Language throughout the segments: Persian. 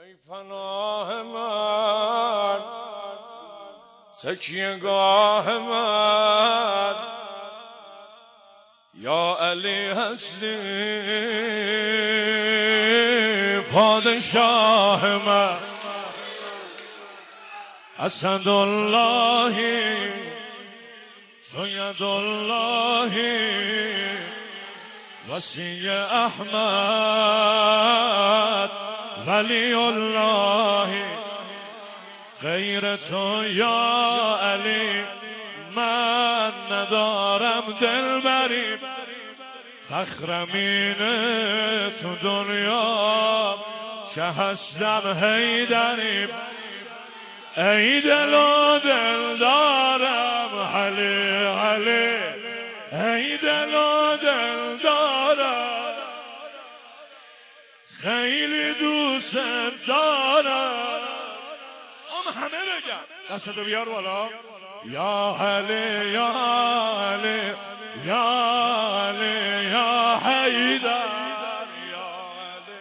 ای پناه من، تکیهگاه من، یا علی هستی پادشاه من، اسداللهی تو یداللهی، وصی احمد ولی الله، غیر تو یا علی من ندارم دلبری، فخرم اینه تو دنیا که هستم حیدری، ای دل و دل دارم علی علی، ای دل و دل دارم خیلی دوست دارم. همه بگم دستتو بیار بالا، یا علی یا علی یا علی یا حیدر یا علی.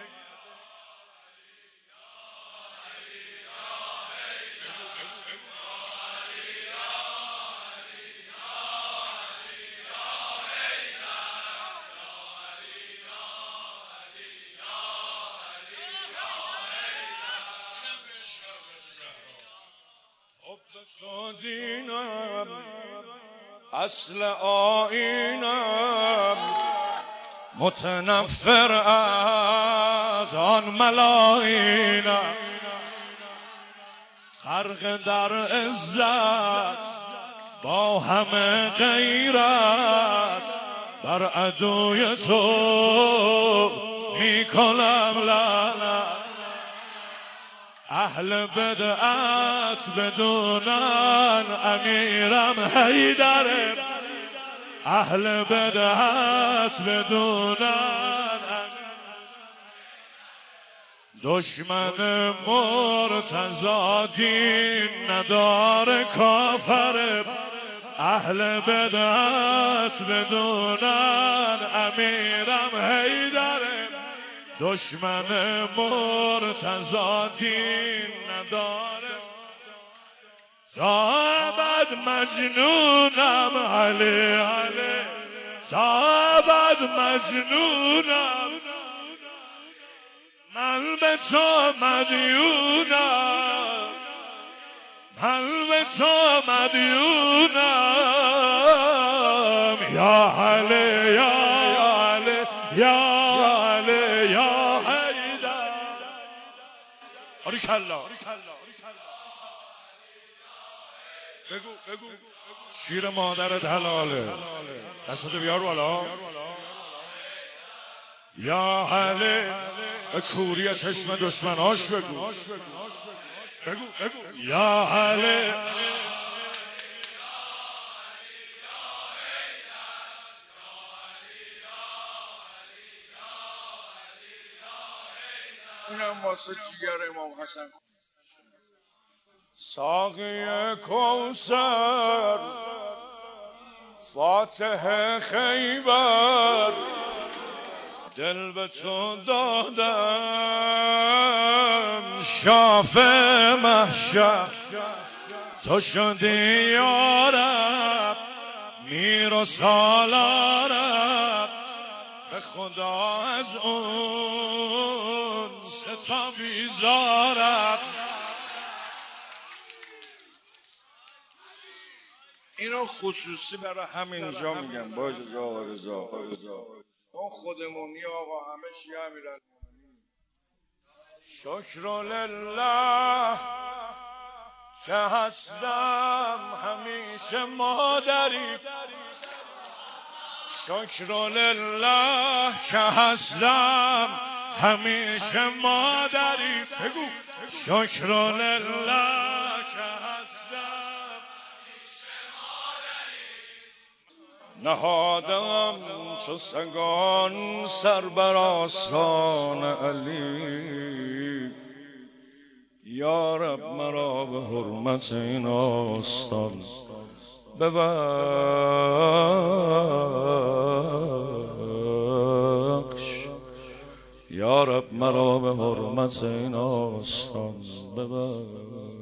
تو دینم اصل آیینم، متنفر از آن ملاینم، خرق در عزت با همه غیرت، بر عدوی تو میکنم لعنت، اهل بدعت بدونن امیرم حیدره، اهل بدعت بدونن دشمن مرتضی دین نداره کافره، اهل بدعت بدونن امیرم حیدره، دشمن مرتضی دین نداره، تا ابد مجنونم علی علی، تا ابد مجنونم، من به تو مدیونم، من به تو مدیونم، یا علی یا علی یا علی یا حیدر. باریکالله. بگو بگو شیر مادرت حلاله، دستتو بیار بالا، یا علی. به کوری چشم دشمناش بگو، بگو بگو یا علی. اینم واسه جیگر امام حسن. ساقی کوثر فاتح خیبر، دل به تو دادم شافع محشر، تو شدی یارب میر و سالارب، به خدا از اون ستا بیزارب. اینو خصوصی برای همینجا میگم با اجازه آقا رضا، اون خودمونی آقا همه شیعه میرن. شکر لله که هستم همیشه مادری، شکر لله که هستم همیشه مادری، بگو شکر لله که هستم همیشه مادری، نهادم چو سگان سر بر آستان علی، یا رب مرا به حرمت این آستان ببخش، یا یا رب مرا به حرمت این آستان ببر.